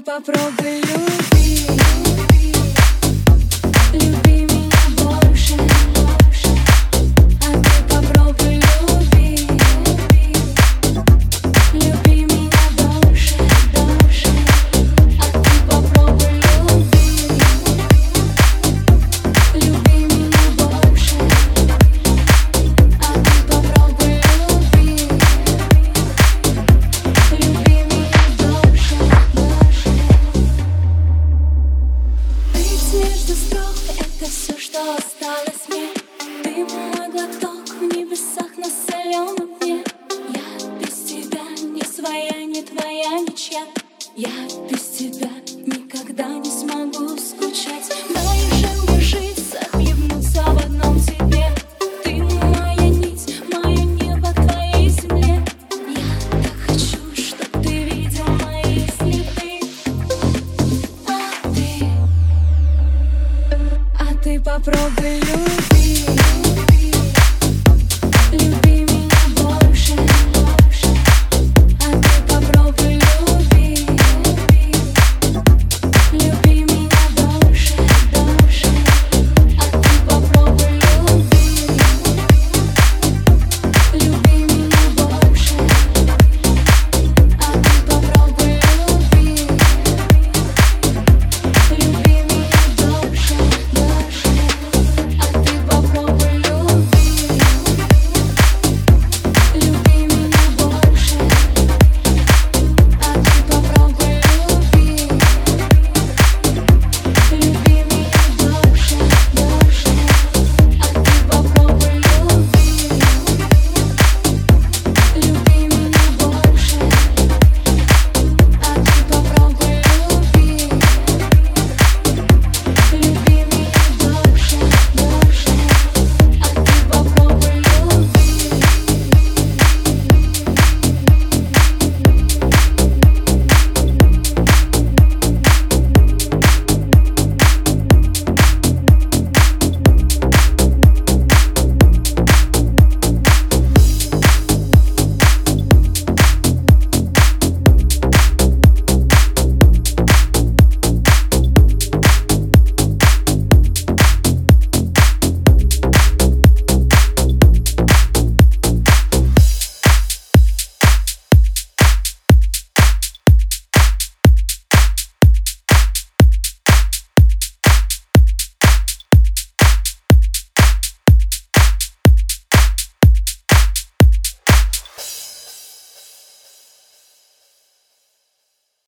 попробуй люби, люби меня больше, а ты попробуй люби, люби меня больше, а ты попробуй люби, люби меня больше, а ты попробуй люби, люби меня больше. Быть между строк — это все, что осталось мне. Ты мой глоток в небесах на соленом дне. Я без тебя не своя, не твоя, ничья. Я без тебя никогда не смогу.